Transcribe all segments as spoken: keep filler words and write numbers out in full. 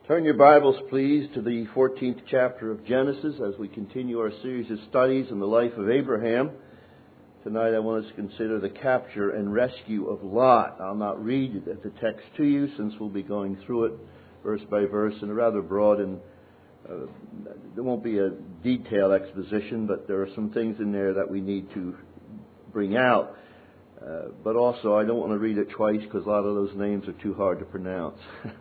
Turn your Bibles, please, to the fourteenth chapter of Genesis as we continue our series of studies in the life of Abraham. Tonight I want us to consider the capture and rescue of Lot. I'll not read the text to you since we'll be going through it verse by verse in a rather broad and uh, there won't be a detailed exposition, but there are some things in there that we need to bring out. Uh, but also I don't want to read it twice because a lot of those names are too hard to pronounce.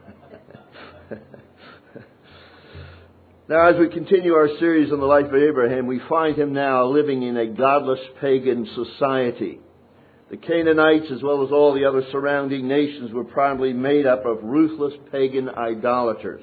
Now, as we continue our series on the life of Abraham, we find him now living in a godless pagan society. The Canaanites, as well as all the other surrounding nations, were primarily made up of ruthless pagan idolaters.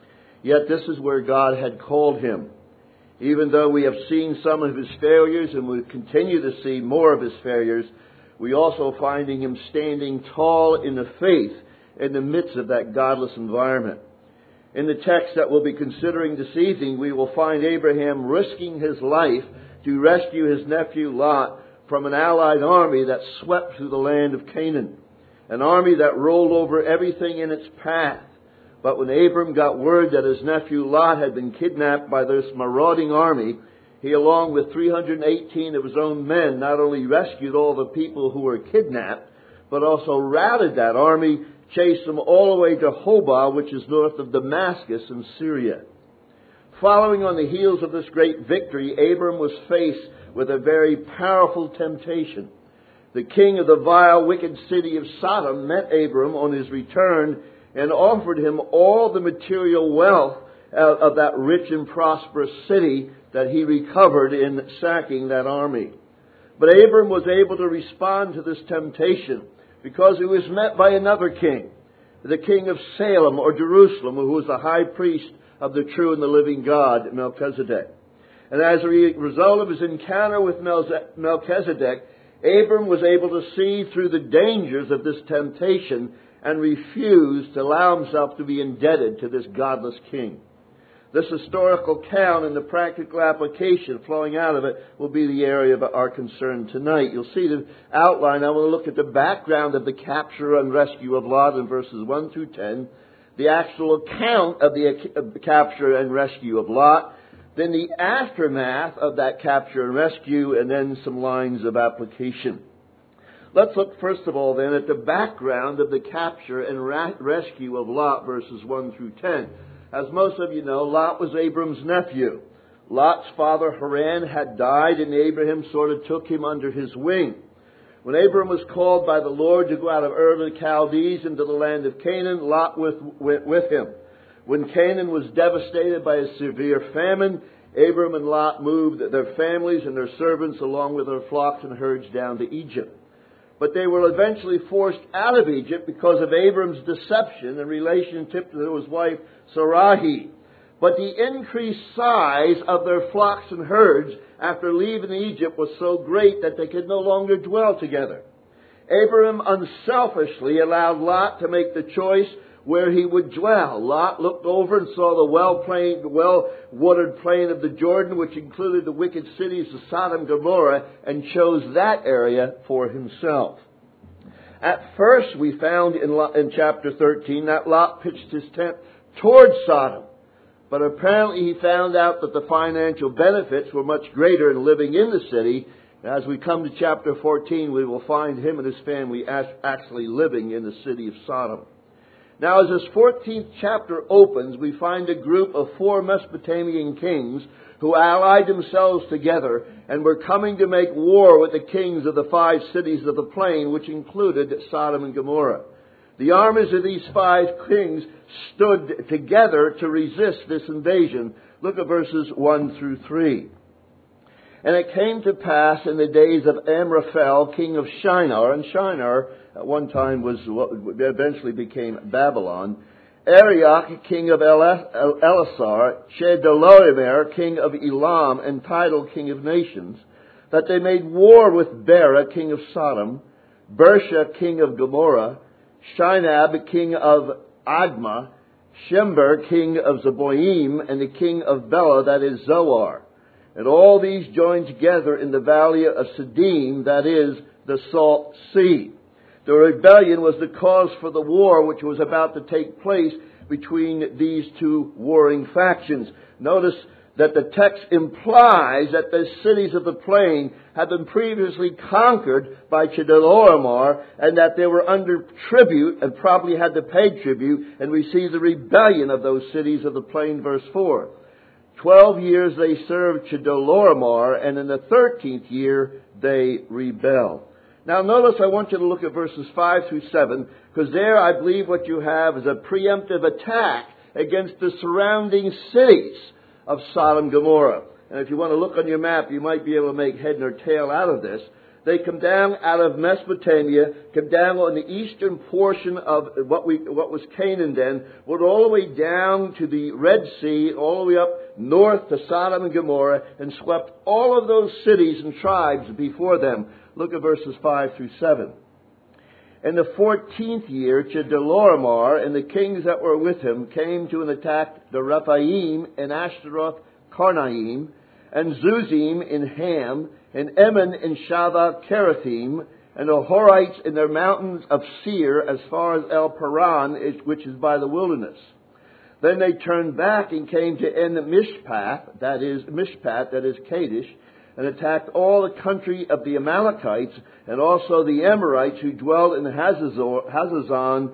Yet this is where God had called him. Even though we have seen some of his failures and we continue to see more of his failures, we also finding him standing tall in the faith in the midst of that godless environment. In the text that we'll be considering this evening, we will find Abraham risking his life to rescue his nephew Lot from an allied army that swept through the land of Canaan. An army that rolled over everything in its path. But when Abram got word that his nephew Lot had been kidnapped by this marauding army, he, along with three hundred eighteen of his own men, not only rescued all the people who were kidnapped, but also routed that army, chased them all the way to Hobah, which is north of Damascus in Syria. Following on the heels of this great victory, Abram was faced with a very powerful temptation. The king of the vile, wicked city of Sodom met Abram on his return and offered him all the material wealth of that rich and prosperous city that he recovered in sacking that army. But Abram was able to respond to this temptation, because he was met by another king, the king of Salem or Jerusalem, who was the high priest of the true and the living God, Melchizedek. And as a result of his encounter with Melchizedek, Abram was able to see through the dangers of this temptation and refused to allow himself to be indebted to this godless king. This historical account and the practical application flowing out of it will be the area of our concern tonight. You'll see the outline. I want to look at the background of the capture and rescue of Lot in verses one through ten, the actual account of the, of the capture and rescue of Lot, then the aftermath of that capture and rescue, and then some lines of application. Let's look first of all then at the background of the capture and ra- rescue of Lot, verses one through ten. As most of you know, Lot was Abram's nephew. Lot's father Haran had died, and Abraham sort of took him under his wing. When Abram was called by the Lord to go out of Ur of the Chaldees into the land of Canaan, Lot went with him. When Canaan was devastated by a severe famine, Abram and Lot moved their families and their servants along with their flocks and herds down to Egypt. But they were eventually forced out of Egypt because of Abram's deception in relationship to his wife Sarai. But the increased size of their flocks and herds after leaving Egypt was so great that they could no longer dwell together. Abram unselfishly allowed Lot to make the choice where he would dwell. Lot looked over and saw the well-plain, well-watered plain of the Jordan, which included the wicked cities of Sodom and Gomorrah, and chose that area for himself. At first, we found in, in chapter thirteen that Lot pitched his tent towards Sodom. But apparently he found out that the financial benefits were much greater in living in the city. As we come to chapter fourteen, we will find him and his family actually living in the city of Sodom. Now, as this fourteenth chapter opens, we find a group of four Mesopotamian kings who allied themselves together and were coming to make war with the kings of the five cities of the plain, which included Sodom and Gomorrah. The armies of these five kings stood together to resist this invasion. Look at verses one through three. And it came to pass in the days of Amraphel, king of Shinar, and Shinar at one time was what eventually became Babylon, Arioch, king of Elasar, Chedorlaomer, king of Elam, and Tidal, king of nations, that they made war with Bera, king of Sodom, Bersha, king of Gomorrah, Shinab, king of Admah, Shember, king of Zeboim, and the king of Bela, that is Zoar. And all these joined together in the valley of Siddim, that is, the Salt Sea. The rebellion was the cause for the war which was about to take place between these two warring factions. Notice that the text implies that the cities of the plain had been previously conquered by Chedorlaomer, and that they were under tribute and probably had to pay tribute, and we see the rebellion of those cities of the plain, verse four. Twelve years they served Chedorlaomer, and in the thirteenth year they rebel. Now notice, I want you to look at verses five through seven, because there I believe what you have is a preemptive attack against the surrounding cities of Sodom and Gomorrah. And if you want to look on your map, you might be able to make head nor tail out of this. They come down out of Mesopotamia, come down on the eastern portion of what we what was Canaan then, went all the way down to the Red Sea, all the way up north to Sodom and Gomorrah, and swept all of those cities and tribes before them. Look at verses five through seven. In the fourteenth year, Chedorlaomer and the kings that were with him came to and attacked the Rephaim and Ashtaroth Karnaim, and Zuzim in Ham, and Eman in Shavah Kerathim, and the Horites in their mountains of Seir as far as El Paran, which is by the wilderness. Then they turned back and came to En Mishpat, that is Mishpat, that is Kadesh, and attacked all the country of the Amalekites, and also the Amorites who dwelled in Hazazor, Hazazon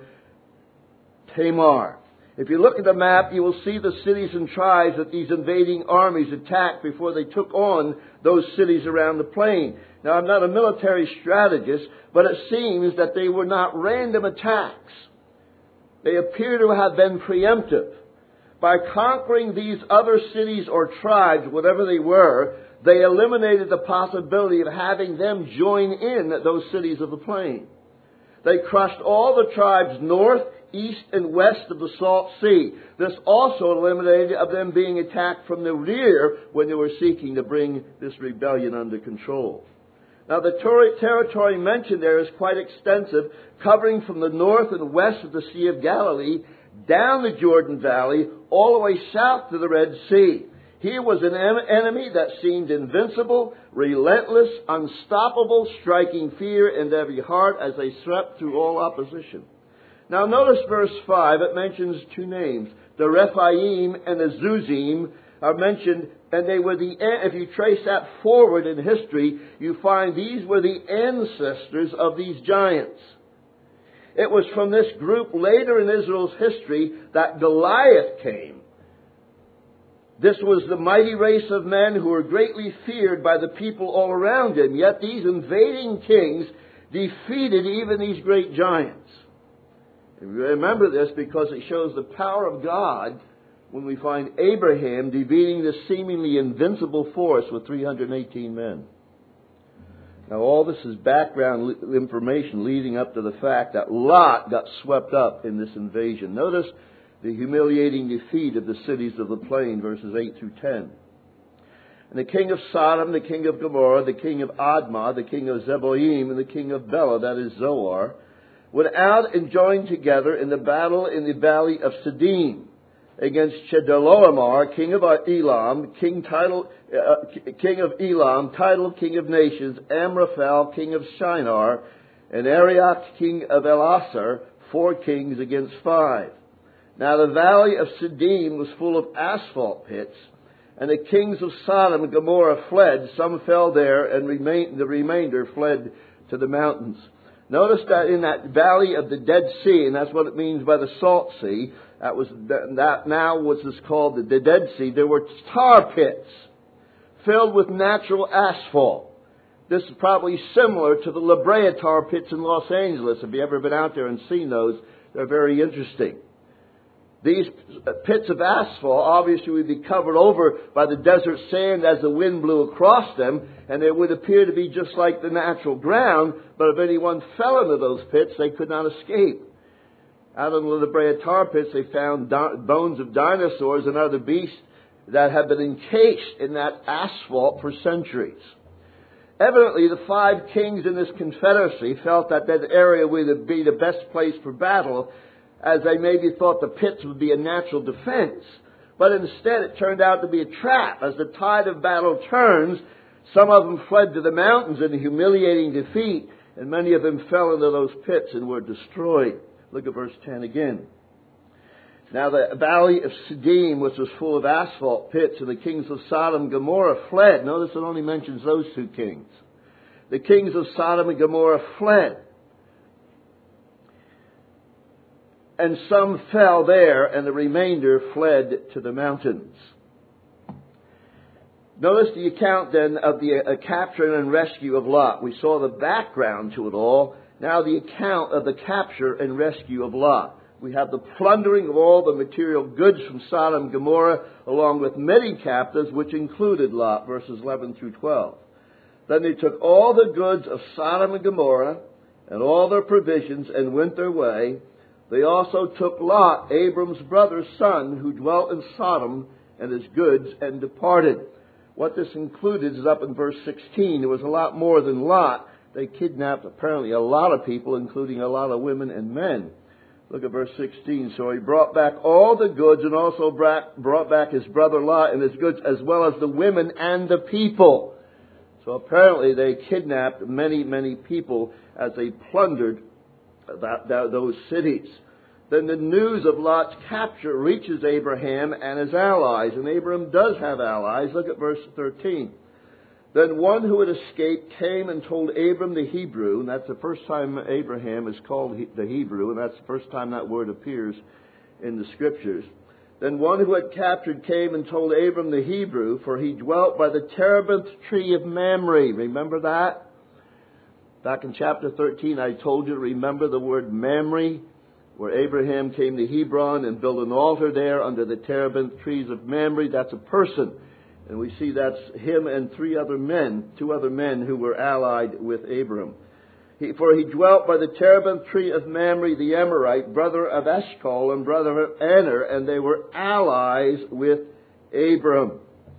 Tamar. If you look at the map, you will see the cities and tribes that these invading armies attacked before they took on those cities around the plain. Now, I'm not a military strategist, but it seems that they were not random attacks. They appear to have been preemptive. By conquering these other cities or tribes, whatever they were, they eliminated the possibility of having them join in those cities of the plain. They crushed all the tribes north, east, and west of the Salt Sea. This also eliminated of them being attacked from the rear when they were seeking to bring this rebellion under control. Now, the ter- territory mentioned there is quite extensive, covering from the north and west of the Sea of Galilee, down the Jordan Valley, all the way south to the Red Sea. Here was an em- enemy that seemed invincible, relentless, unstoppable, striking fear into every heart as they swept through all opposition. Now notice verse five, it mentions two names. The Rephaim and the Zuzim are mentioned, and they were the, if you trace that forward in history, you find these were the ancestors of these giants. It was from this group later in Israel's history that Goliath came. This was the mighty race of men who were greatly feared by the people all around him. Yet these invading kings defeated even these great giants. And remember this because it shows the power of God when we find Abraham defeating this seemingly invincible force with three hundred eighteen men. Now all this is background information leading up to the fact that Lot got swept up in this invasion. Notice the humiliating defeat of the cities of the plain, verses eight through ten. And the king of Sodom, the king of Gomorrah, the king of Admah, the king of Zeboim, and the king of Bela, that is Zoar, went out and joined together in the battle in the valley of Siddim against Chedorlaomer, king of Elam, king title, uh, king of Elam, title king of nations, Amraphel, king of Shinar, and Arioch, king of Elasar, four kings against five. Now the valley of Siddim was full of asphalt pits, and the kings of Sodom and Gomorrah fled. Some fell there, and remain, the remainder fled to the mountains. Notice that in that valley of the Dead Sea, and that's what it means by the Salt Sea, that was that now was called the, the Dead Sea, there were tar pits filled with natural asphalt. This is probably similar to the La Brea tar pits in Los Angeles. If you've ever been out there and seen those, they're very interesting. These pits of asphalt obviously would be covered over by the desert sand as the wind blew across them, and it would appear to be just like the natural ground, but if anyone fell into those pits, they could not escape. Out in the La Brea tar pits, they found di- bones of dinosaurs and other beasts that had been encased in that asphalt for centuries. Evidently, the five kings in this confederacy felt that that area would be the best place for battle, as they maybe thought the pits would be a natural defense. But instead it turned out to be a trap. As the tide of battle turns, some of them fled to the mountains in humiliating defeat, and many of them fell into those pits and were destroyed. Look at verse ten again. Now the valley of Siddim, which was full of asphalt pits, and the kings of Sodom and Gomorrah fled. Notice it only mentions those two kings. The kings of Sodom and Gomorrah fled. And some fell there, and the remainder fled to the mountains. Notice the account then of the uh, capture and rescue of Lot. We saw the background to it all. Now the account of the capture and rescue of Lot. We have the plundering of all the material goods from Sodom and Gomorrah, along with many captives, which included Lot, verses eleven through twelve. Then they took all the goods of Sodom and Gomorrah, and all their provisions, and went their way. They also took Lot, Abram's brother's son, who dwelt in Sodom, and his goods, and departed. What this included is up in verse sixteen. There was a lot more than Lot. They kidnapped apparently a lot of people, including a lot of women and men. Look at verse sixteen. So he brought back all the goods, and also brought back his brother Lot and his goods, as well as the women and the people. So apparently they kidnapped many, many people as they plundered that, that, those cities. Then the news of Lot's capture reaches Abraham and his allies. And Abraham does have allies. Look at verse thirteen. Then one who had escaped came and told Abram the Hebrew, and that's the first time Abraham is called the Hebrew, and that's the first time that word appears in the Scriptures. Then one who had captured came and told Abram the Hebrew, for he dwelt by the terebinth tree of Mamre. Remember that? Back in chapter thirteen, I told you to remember the word Mamre, where Abraham came to Hebron and built an altar there under the terebinth trees of Mamre. That's a person. And we see that's him and three other men, two other men who were allied with Abram. He, for he dwelt by the terebinth tree of Mamre the Amorite, brother of Eshcol and brother of Aner, and they were allies with Abram.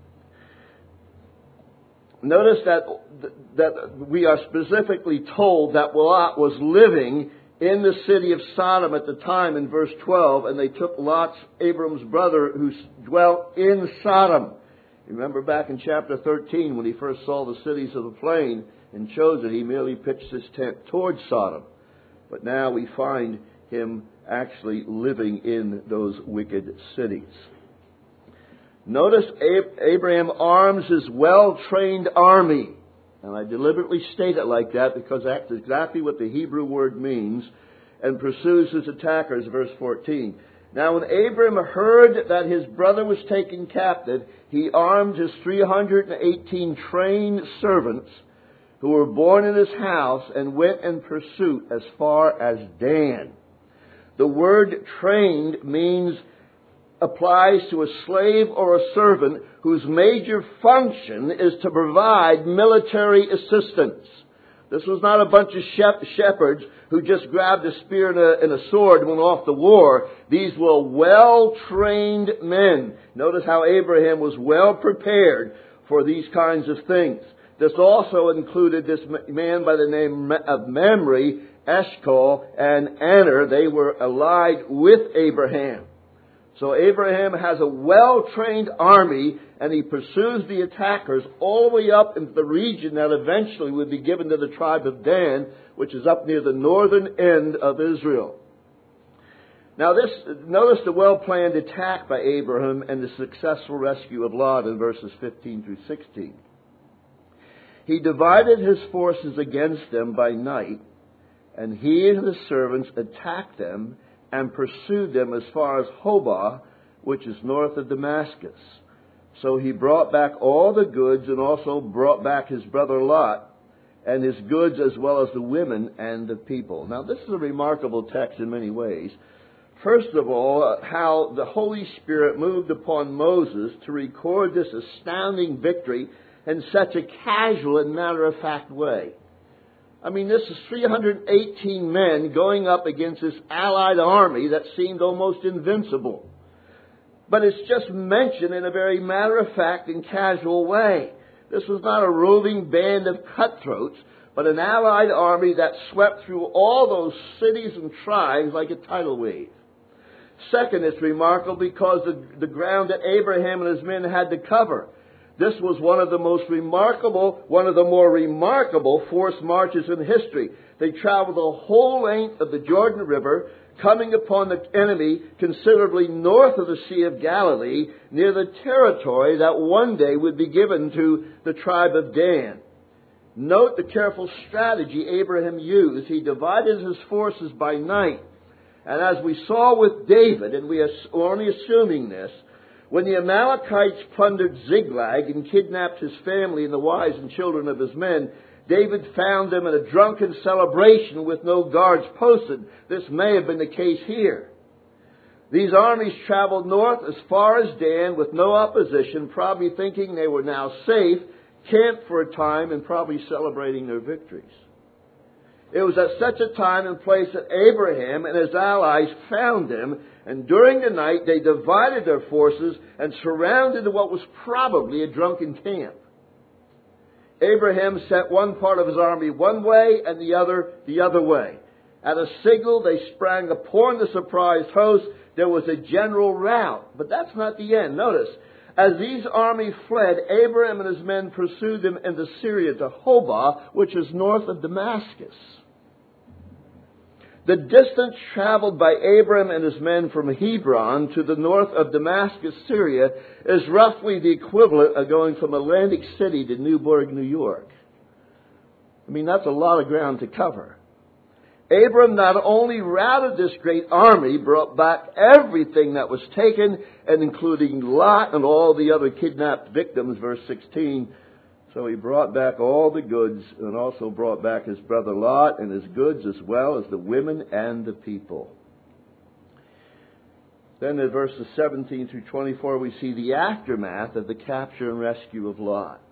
Notice that, that we are specifically told that Lot was living in the city of Sodom at the time in verse twelve, and they took Lot's, Abram's brother, who dwelt in Sodom. Remember back in chapter thirteen, when he first saw the cities of the plain and chose it, he merely pitched his tent towards Sodom. But now we find him actually living in those wicked cities. Notice Abraham arms his well-trained army. And I deliberately state it like that because that's exactly what the Hebrew word means, and pursues his attackers, verse fourteen. Now when Abram heard that his brother was taken captive, he armed his three hundred eighteen trained servants who were born in his house and went in pursuit as far as Dan. The word trained means applies to a slave or a servant whose major function is to provide military assistance. This was not a bunch of shep- shepherds who just grabbed a spear and a, and a sword and went off to war. These were well-trained men. Notice how Abraham was well prepared for these kinds of things. This also included this man by the name of Mamre, Eshcol, and Aner. They were allied with Abraham. So Abraham has a well-trained army, and he pursues the attackers all the way up into the region that eventually would be given to the tribe of Dan, which is up near the northern end of Israel. Now this, notice the well-planned attack by Abraham and the successful rescue of Lot in verses fifteen through sixteen. He divided his forces against them by night, and he and his servants attacked them and pursued them as far as Hobah, which is north of Damascus. So he brought back all the goods, and also brought back his brother Lot, and his goods as well as the women and the people. Now this is a remarkable text in many ways. First of all, how the Holy Spirit moved upon Moses to record this astounding victory in such a casual and matter-of-fact way. I mean, this is three hundred eighteen men going up against this allied army that seemed almost invincible. But it's just mentioned in a very matter-of-fact and casual way. This was not a roving band of cutthroats, but an allied army that swept through all those cities and tribes like a tidal wave. Second, it's remarkable because the, the ground that Abraham and his men had to cover. This was one of the most remarkable, one of the more remarkable forced marches in history. They traveled the whole length of the Jordan River, coming upon the enemy considerably north of the Sea of Galilee, near the territory that one day would be given to the tribe of Dan. Note the careful strategy Abraham used. He divided his forces by night. And as we saw with David, and we are only assuming this, when the Amalekites plundered Ziklag and kidnapped his family and the wives and children of his men, David found them in a drunken celebration with no guards posted. This may have been the case here. These armies traveled north as far as Dan with no opposition, probably thinking they were now safe, camped for a time, and probably celebrating their victories. It was at such a time and place that Abraham and his allies found them, and during the night they divided their forces and surrounded what was probably a drunken camp. Abraham sent one part of his army one way and the other the other way. At a signal, they sprang upon the surprised host. There was a general rout. But that's not the end. Notice, as these armies fled, Abraham and his men pursued them into Syria to Hobah, which is north of Damascus. The distance traveled by Abraham and his men from Hebron to the north of Damascus, Syria, is roughly the equivalent of going from Atlantic City to Newburgh, New York. I mean, that's a lot of ground to cover. Abram not only routed this great army, brought back everything that was taken, and including Lot and all the other kidnapped victims, verse sixteen. So he brought back all the goods, and also brought back his brother Lot and his goods, as well as the women and the people. Then in verses seventeen through twenty-four, we see the aftermath of the capture and rescue of Lot.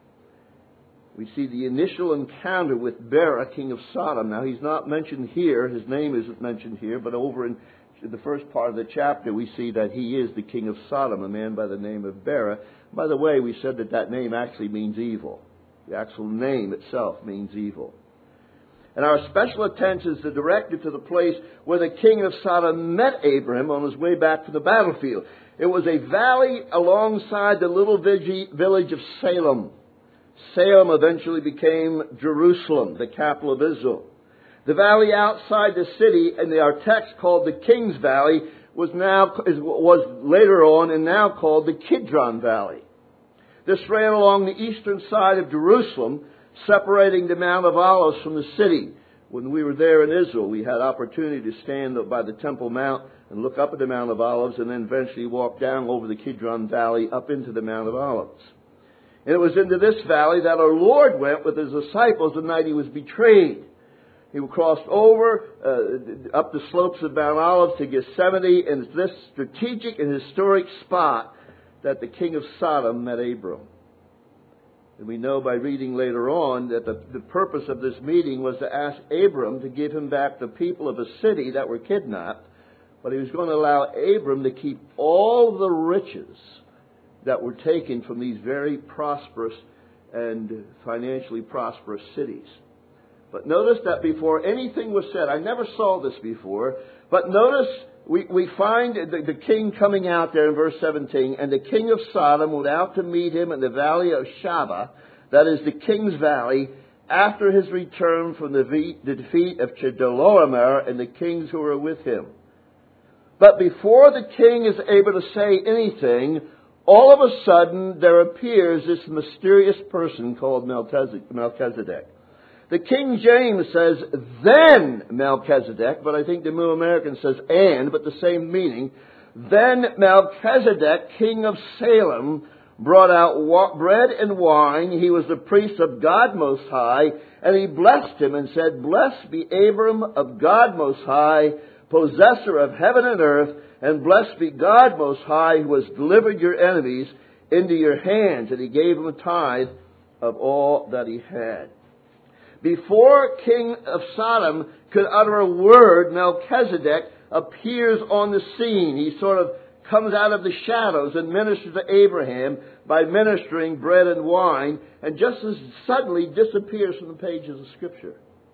We see the initial encounter with Bera, king of Sodom. Now, he's not mentioned here. His name isn't mentioned here. But over in the first part of the chapter, we see that he is the king of Sodom, a man by the name of Bera. By the way, we said that that name actually means evil. The actual name itself means evil. And our special attention is directed to the place where the king of Sodom met Abraham on his way back from the battlefield. It was a valley alongside the little village of Salem. Salem eventually became Jerusalem, the capital of Israel. The valley outside the city, in our text called the King's Valley, was now was later on and now called the Kidron Valley. This ran along the eastern side of Jerusalem, separating the Mount of Olives from the city. When we were there in Israel, we had opportunity to stand by the Temple Mount and look up at the Mount of Olives, and then eventually walk down over the Kidron Valley up into the Mount of Olives. And it was into this valley that our Lord went with his disciples the night he was betrayed. He crossed over uh, up the slopes of Mount Olives to Gethsemane, and it's this strategic and historic spot that the king of Sodom met Abram. And we know by reading later on that the, the purpose of this meeting was to ask Abram to give him back the people of a city that were kidnapped, but he was going to allow Abram to keep all the riches that were taken from these very prosperous and financially prosperous cities. But notice that before anything was said, I never saw this before, but notice we, we find the, the king coming out there in verse seventeen, and the king of Sodom went out to meet him in the valley of Shaveh, that is the king's valley, after his return from the, the defeat of Chedorlaomer and the kings who were with him. But before the king is able to say anything, all of a sudden, there appears this mysterious person called Melchizedek. The King James says, then Melchizedek, but I think the New American says and, but the same meaning. Then Melchizedek, king of Salem, brought out bread and wine. He was the priest of God Most High, and he blessed him and said, Blessed be Abram of God Most High, possessor of heaven and earth, and blessed be God Most High, who has delivered your enemies into your hands. And he gave him a tithe of all that he had. Before King of Sodom could utter a word, Melchizedek appears on the scene. He sort of comes out of the shadows and ministers to Abraham by ministering bread and wine, and just as suddenly disappears from the pages of Scripture.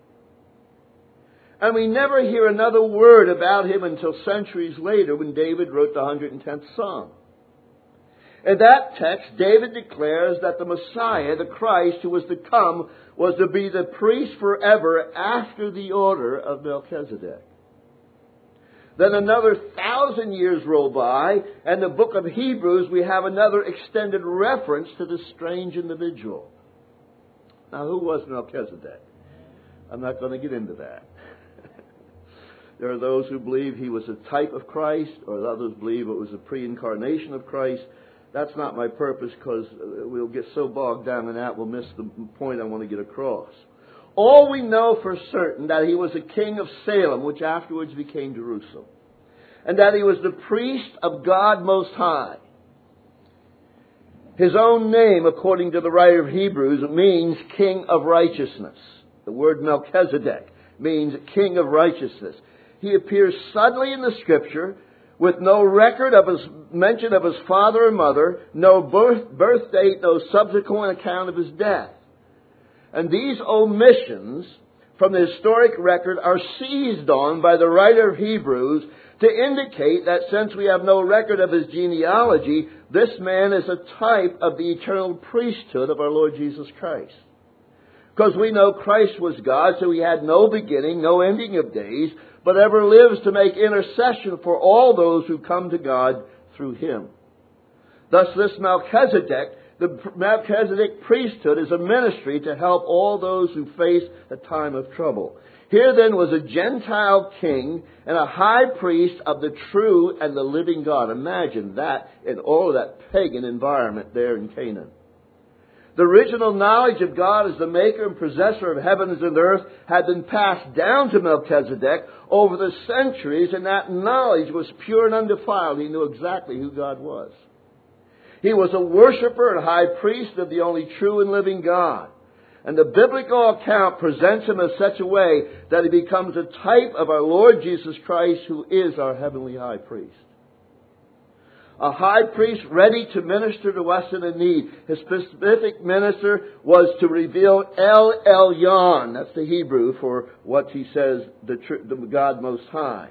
And we never hear another word about him until centuries later when David wrote the one hundred tenth Psalm. In that text, David declares that the Messiah, the Christ who was to come, was to be the priest forever after the order of Melchizedek. Then another thousand years roll by, and in the book of Hebrews we have another extended reference to this strange individual. Now, who was Melchizedek? I'm not going to get into that. There are those who believe he was a type of Christ, or others believe it was a pre-incarnation of Christ. That's not my purpose, because we'll get so bogged down in that we'll miss the point I want to get across. All we know for certain that he was a king of Salem, which afterwards became Jerusalem, and that he was the priest of God Most High. His own name, according to the writer of Hebrews, means King of Righteousness. The word Melchizedek means King of Righteousness. He appears suddenly in the Scripture with no record of his mention of his father or mother, no birth, birth date, no subsequent account of his death. And these omissions from the historic record are seized on by the writer of Hebrews to indicate that since we have no record of his genealogy, this man is a type of the eternal priesthood of our Lord Jesus Christ. Because we know Christ was God, so he had no beginning, no ending of days, but ever lives to make intercession for all those who come to God through him. Thus this Melchizedek, the Melchizedek priesthood, is a ministry to help all those who face a time of trouble. Here then was a Gentile king and a high priest of the true and the living God. Imagine that in all of that pagan environment there in Canaan. The original knowledge of God as the maker and possessor of heavens and earth had been passed down to Melchizedek over the centuries, and that knowledge was pure and undefiled. He knew exactly who God was. He was a worshiper and high priest of the only true and living God. And the biblical account presents him in such a way that he becomes a type of our Lord Jesus Christ, who is our heavenly high priest. A high priest ready to minister to us in a need. His specific minister was to reveal El Elyon. That's the Hebrew for what he says, the, the God Most High.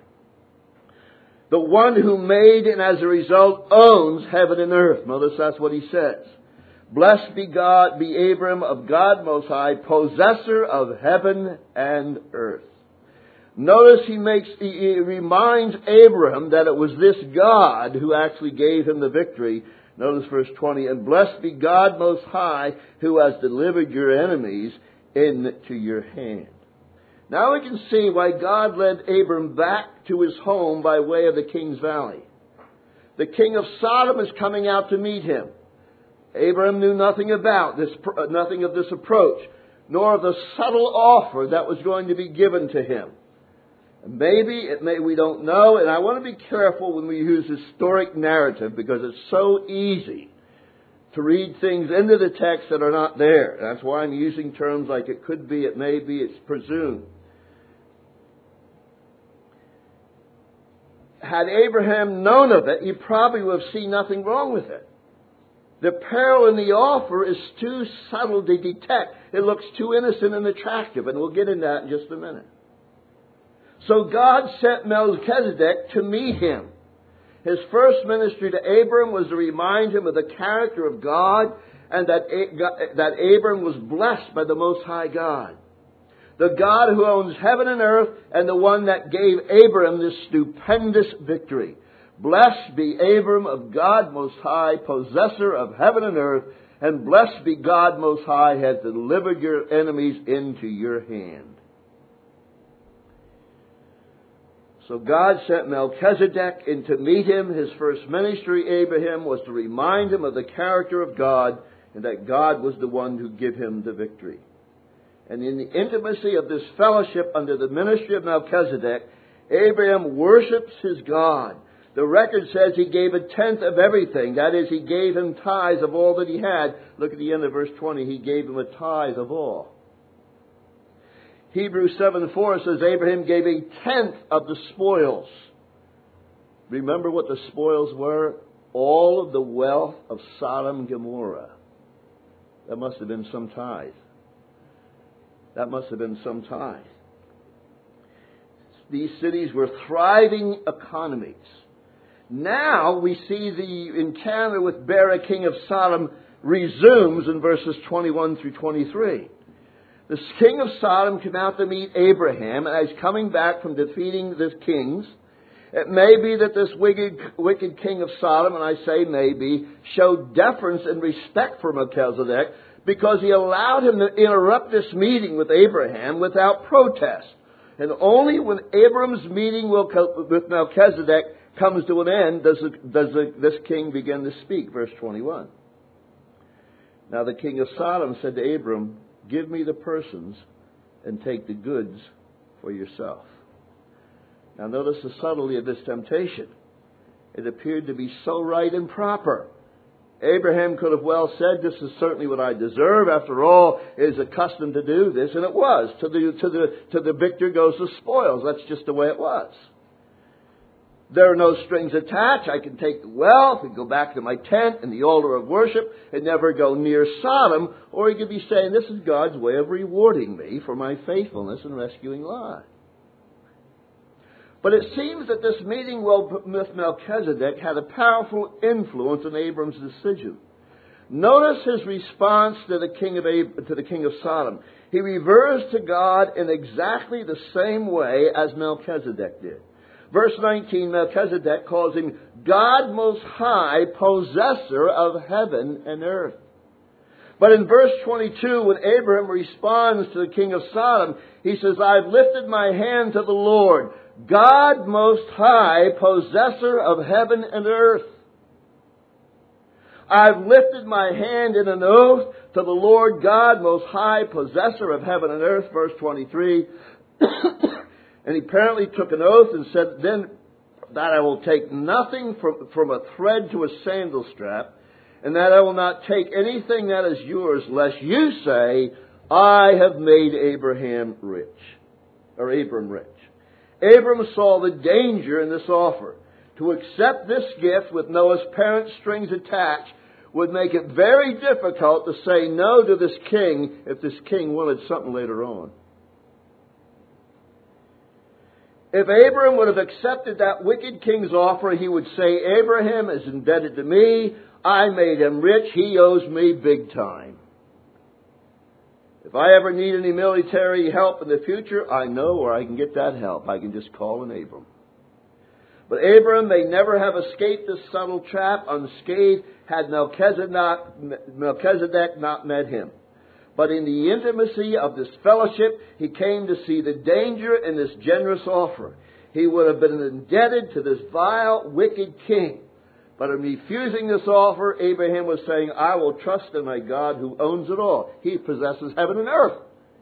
The one who made and as a result owns heaven and earth. Notice that's what he says. Blessed be God, be Abram of God Most High, possessor of heaven and earth. Notice he makes, he reminds Abraham that it was this God who actually gave him the victory. Notice verse twenty, and blessed be God Most High, who has delivered your enemies into your hand. Now we can see why God led Abram back to his home by way of the King's Valley. The king of Sodom is coming out to meet him. Abram knew nothing about this, nothing of this approach, nor of the subtle offer that was going to be given to him. Maybe, it may, we don't know, and I want to be careful when we use historic narrative, because it's so easy to read things into the text that are not there. That's why I'm using terms like it could be, it may be, it's presumed. Had Abraham known of it, he probably would have seen nothing wrong with it. The peril in the offer is too subtle to detect. It looks too innocent and attractive, and we'll get into that in just a minute. So God sent Melchizedek to meet him. His first ministry to Abram was to remind him of the character of God, and that, that Abram was blessed by the Most High God. The God who owns heaven and earth, and the one that gave Abram this stupendous victory. Blessed be Abram of God Most High, possessor of heaven and earth, and blessed be God Most High, has delivered your enemies into your hand. So God sent Melchizedek in to meet him. His first ministry, Abraham, was to remind him of the character of God, and that God was the one who gave him the victory. And in the intimacy of this fellowship under the ministry of Melchizedek, Abraham worships his God. The record says he gave a tenth of everything. That is, he gave him tithes of all that he had. Look at the end of verse twenty. He gave him a tithe of all. Hebrews seven four says Abraham gave a tenth of the spoils. Remember what the spoils were? All of the wealth of Sodom and Gomorrah. That must have been some tithe. That must have been some tithe. These cities were thriving economies. Now we see the encounter with Bera, king of Sodom, resumes in verses twenty-one through twenty-three. The king of Sodom came out to meet Abraham, and as coming back from defeating the kings, it may be that this wicked, wicked king of Sodom, and I say maybe, showed deference and respect for Melchizedek because he allowed him to interrupt this meeting with Abraham without protest. And only when Abram's meeting with Melchizedek comes to an end does, it, does it, this king begin to speak. Verse twenty-one. Now the king of Sodom said to Abram, "Give me the persons and take the goods for yourself." Now notice the subtlety of this temptation. It appeared to be so right and proper. Abraham could have well said, "This is certainly what I deserve. After all, it is accustomed to do this." And it was. To the, to the, to the victor goes the spoils. That's just the way it was. There are no strings attached. I can take the wealth and go back to my tent and the altar of worship and never go near Sodom. Or he could be saying, this is God's way of rewarding me for my faithfulness in rescuing Lot. But it seems that this meeting with Melchizedek had a powerful influence on Abram's decision. Notice his response to the king of Ab- to the king of Sodom. He reversed to God in exactly the same way as Melchizedek did. Verse nineteen, Melchizedek calls him God Most High, possessor of heaven and earth. But in verse twenty-two, when Abraham responds to the king of Sodom, he says, "I've lifted my hand to the Lord, God Most High, possessor of heaven and earth." I've lifted my hand in an oath to the Lord God Most High, possessor of heaven and earth. Verse twenty-three. And he apparently took an oath and said, "Then that I will take nothing from, from a thread to a sandal strap, and that I will not take anything that is yours, lest you say, I have made Abraham rich." Or Abram rich. Abram saw the danger in this offer. To accept this gift with no apparent strings attached would make it very difficult to say no to this king if this king wanted something later on. If Abram would have accepted that wicked king's offer, he would say, "Abraham is indebted to me. I made him rich. He owes me big time. If I ever need any military help in the future, I know where I can get that help. I can just call on Abram." But Abram may never have escaped this subtle trap unscathed had Melchizedek, Melchizedek not met him. But in the intimacy of this fellowship, he came to see the danger in this generous offer. He would have been indebted to this vile, wicked king. But in refusing this offer, Abraham was saying, "I will trust in my God who owns it all. He possesses heaven and earth.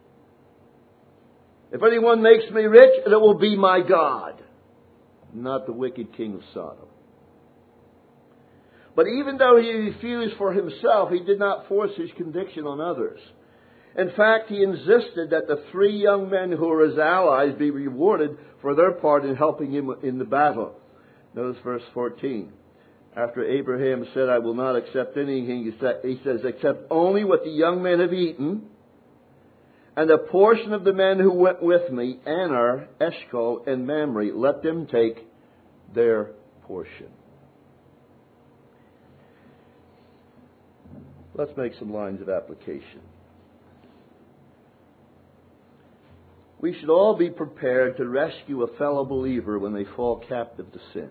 If anyone makes me rich, it will be my God, not the wicked king of Sodom." But even though he refused for himself, he did not force his conviction on others. In fact, he insisted that the three young men who were his allies be rewarded for their part in helping him in the battle. Notice verse fourteen. After Abraham said, "I will not accept anything," he says, "except only what the young men have eaten, and a portion of the men who went with me, Aner, Eshcol, and Mamre, let them take their portion." Let's make some lines of application. We should all be prepared to rescue a fellow believer when they fall captive to sin.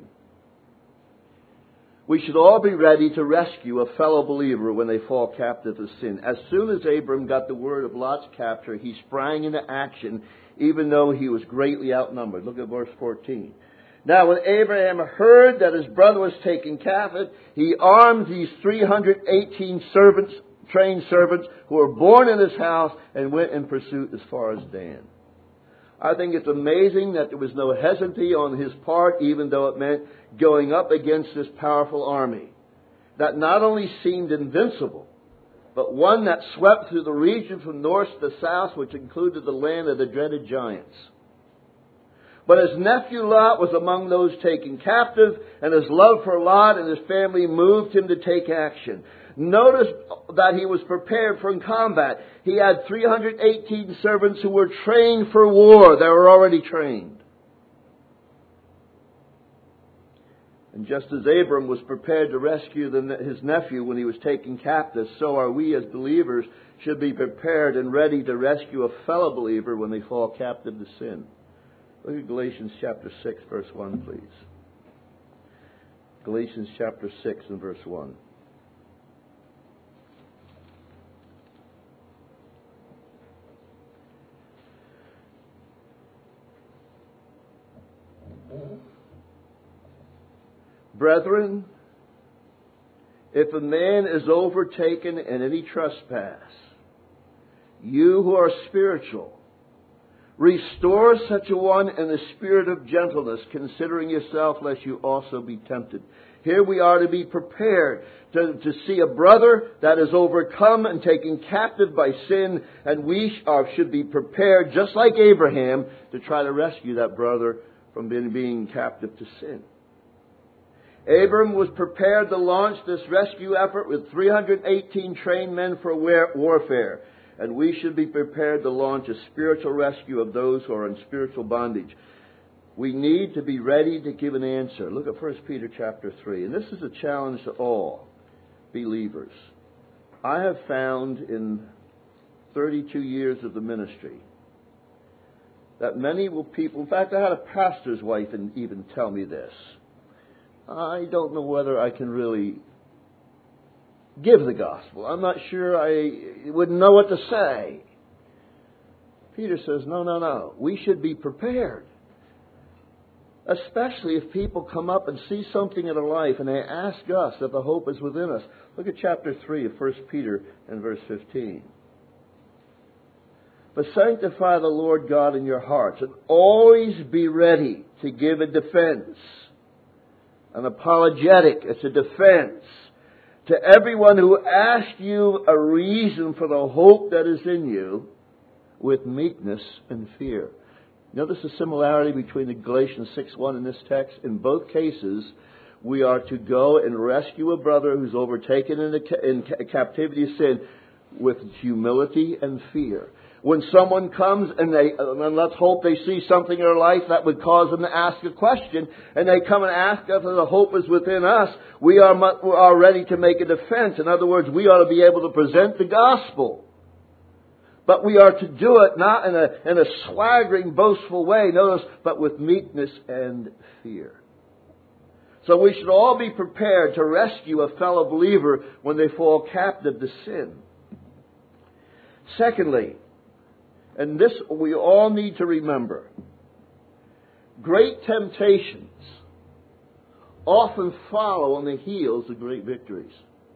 We should all be ready to rescue a fellow believer when they fall captive to sin. As soon as Abram got the word of Lot's capture, he sprang into action, even though he was greatly outnumbered. Look at verse fourteen. Now when Abraham heard that his brother was taken captive, he armed these three hundred eighteen servants, trained servants, who were born in his house, and went in pursuit as far as Dan. I think it's amazing that there was no hesitancy on his part, even though it meant going up against this powerful army that not only seemed invincible, but one that swept through the region from north to south, which included the land of the dreaded giants. But his nephew Lot was among those taken captive, and his love for Lot and his family moved him to take action. Notice that he was prepared for combat. He had three hundred eighteen servants who were trained for war. They were already trained. And just as Abram was prepared to rescue the, his nephew when he was taken captive, so are we as believers should be prepared and ready to rescue a fellow believer when they fall captive to sin. Look at Galatians chapter six, verse one, please. Galatians chapter six and verse one. Brethren, if a man is overtaken in any trespass, you who are spiritual, restore such a one in the spirit of gentleness, considering yourself, lest you also be tempted. Here we are to be prepared to, to see a brother that is overcome and taken captive by sin, and we are, should be prepared, just like Abraham, to try to rescue that brother from being, being captive to sin. Abram was prepared to launch this rescue effort with three hundred eighteen trained men for warfare. And we should be prepared to launch a spiritual rescue of those who are in spiritual bondage. We need to be ready to give an answer. Look at First Peter chapter three. And this is a challenge to all believers. I have found in thirty-two years of the ministry that many will people, in fact, I had a pastor's wife and even tell me this. I don't know whether I can really give the gospel. I'm not sure I wouldn't know what to say. Peter says, no, no, no. We should be prepared. Especially if people come up and see something in our life and they ask us if the hope is within us. Look at chapter three of First Peter and verse fifteen. But sanctify the Lord God in your hearts, and always be ready to give a defense. An apologetic, it's a defense to everyone who asks you a reason for the hope that is in you with meekness and fear. Notice the similarity between the Galatians six one and this text. In both cases, we are to go and rescue a brother who's overtaken in, the, in captivity of sin with humility and fear. When someone comes and they, and let's hope they see something in their life that would cause them to ask a question, and they come and ask us if the hope is within us, we are, we are ready to make a defense. In other words, we ought to be able to present the gospel. But we are to do it not in a, in a swaggering, boastful way, notice, but with meekness and fear. So we should all be prepared to rescue a fellow believer when they fall captive to sin. Secondly, and this we all need to remember, great temptations often follow on the heels of great victories.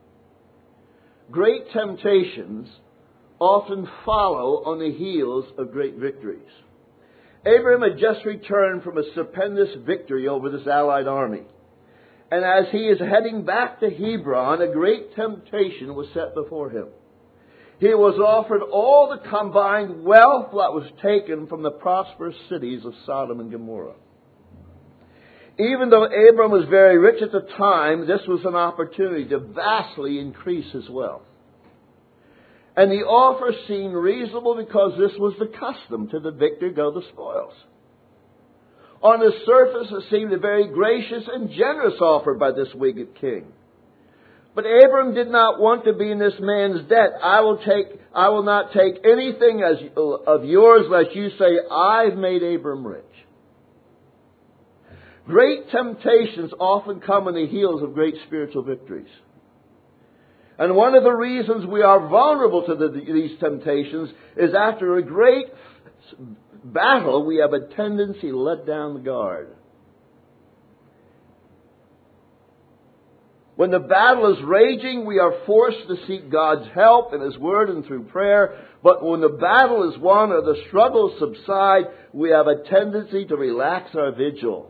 Great temptations often follow on the heels of great victories. Abraham had just returned from a stupendous victory over this allied army. And as he is heading back to Hebron, a great temptation was set before him. He was offered all the combined wealth that was taken from the prosperous cities of Sodom and Gomorrah. Even though Abram was very rich at the time, this was an opportunity to vastly increase his wealth. And the offer seemed reasonable because this was the custom. To the victor go the spoils. On the surface, it seemed a very gracious and generous offer by this wicked king. But Abram did not want to be in this man's debt. I will take, I will not take anything as of yours, lest you say, I've made Abram rich. Great temptations often come on the heels of great spiritual victories. And one of the reasons we are vulnerable to the, these temptations is after a great battle, we have a tendency to let down the guard. When the battle is raging, we are forced to seek God's help in His Word and through prayer. But when the battle is won or the struggles subside, we have a tendency to relax our vigil.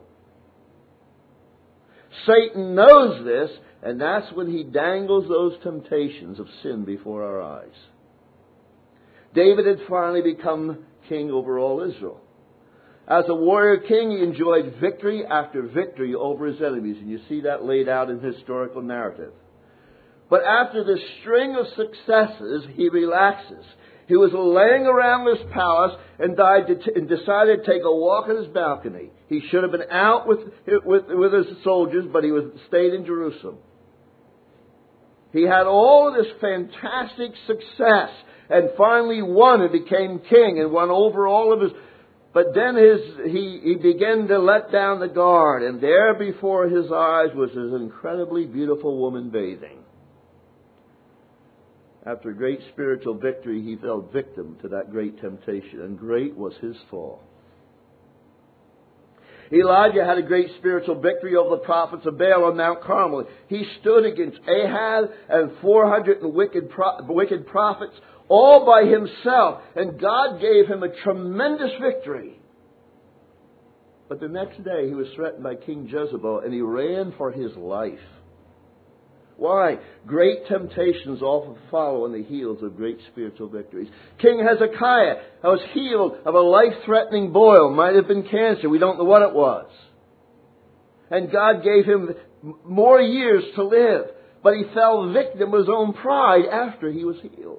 Satan knows this, and that's when he dangles those temptations of sin before our eyes. David had finally become king over all Israel. As a warrior king, he enjoyed victory after victory over his enemies. And you see that laid out in historical narrative. But after this string of successes, he relaxes. He was laying around this palace and, died to t- and decided to take a walk on his balcony. He should have been out with, with, with his soldiers, but he was stayed in Jerusalem. He had all of this fantastic success and finally won and became king and won over all of his... But then his, he, he began to let down the guard, and there before his eyes was this incredibly beautiful woman bathing. After a great spiritual victory, he fell victim to that great temptation, and great was his fall. Elijah had a great spiritual victory over the prophets of Baal on Mount Carmel. He stood against Ahab and four hundred wicked, wicked prophets all by himself, and God gave him a tremendous victory. But the next day he was threatened by King Jezebel, and he ran for his life. Why? Great temptations often follow on the heels of great spiritual victories. King Hezekiah was healed of a life-threatening boil. Might have been cancer. We don't know what it was. And God gave him more years to live. But he fell victim to his own pride after he was healed.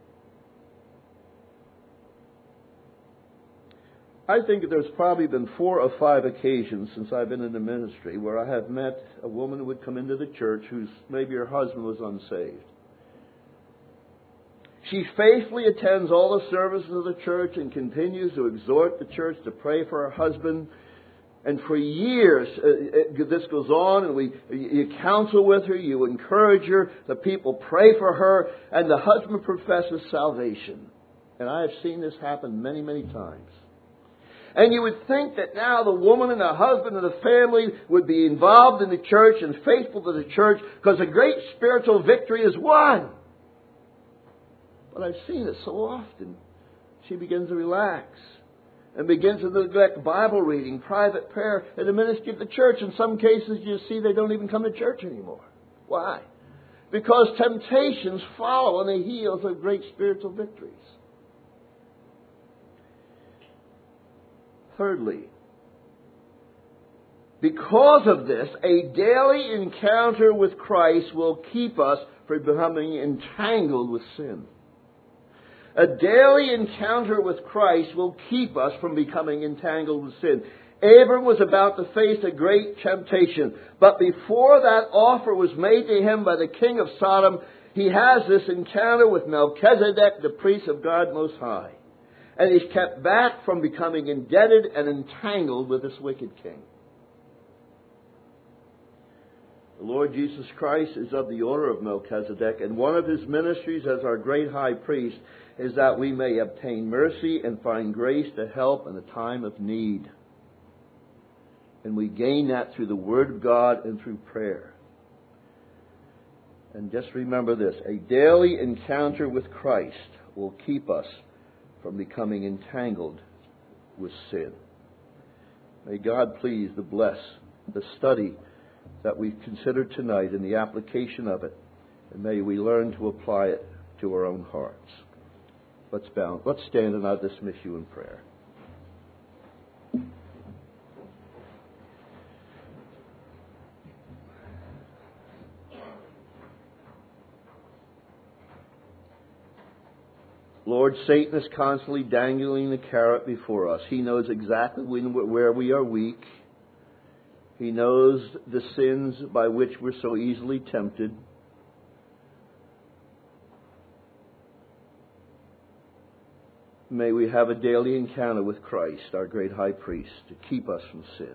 I think there's probably been four or five occasions since I've been in the ministry where I have met a woman who would come into the church whose maybe her husband was unsaved. She faithfully attends all the services of the church and continues to exhort the church to pray for her husband. And for years, uh, this goes on, and we you counsel with her, you encourage her, the people pray for her, and the husband professes salvation. And I have seen this happen many, many times. And you would think that now the woman and the husband and the family would be involved in the church and faithful to the church because a great spiritual victory is won. But I've seen it so often. She begins to relax and begins to neglect Bible reading, private prayer, and the ministry of the church. In some cases, you see they don't even come to church anymore. Why? Because temptations follow on the heels of great spiritual victories. Thirdly, because of this, a daily encounter with Christ will keep us from becoming entangled with sin. A daily encounter with Christ will keep us from becoming entangled with sin. Abram was about to face a great temptation, but before that offer was made to him by the king of Sodom, he has this encounter with Melchizedek, the priest of God Most High. And he's kept back from becoming indebted and entangled with this wicked king. The Lord Jesus Christ is of the order of Melchizedek, and one of his ministries as our great high priest is that we may obtain mercy and find grace to help in a time of need. And we gain that through the Word of God and through prayer. And just remember this, a daily encounter with Christ will keep us from becoming entangled with sin. May God please to bless the study that we've considered tonight and the application of it, and may we learn to apply it to our own hearts. Let's bow. Let's stand and I'll dismiss you in prayer. Lord, Satan is constantly dangling the carrot before us. He knows exactly when, where we are weak. He knows the sins by which we're so easily tempted. May we have a daily encounter with Christ, our great high priest, to keep us from sin.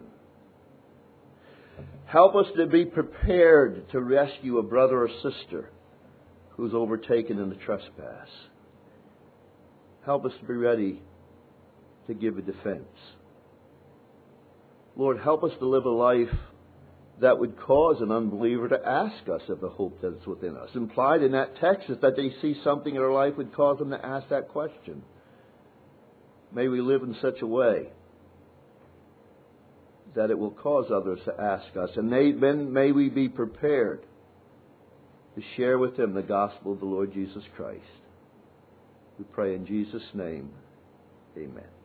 Help us to be prepared to rescue a brother or sister who's overtaken in the trespass. Help us to be ready to give a defense. Lord, help us to live a life that would cause an unbeliever to ask us of the hope that is within us. Implied in that text is that they see something in our life would cause them to ask that question. May we live in such a way that it will cause others to ask us. And may, then may we be prepared to share with them the gospel of the Lord Jesus Christ. We pray in Jesus' name. Amen.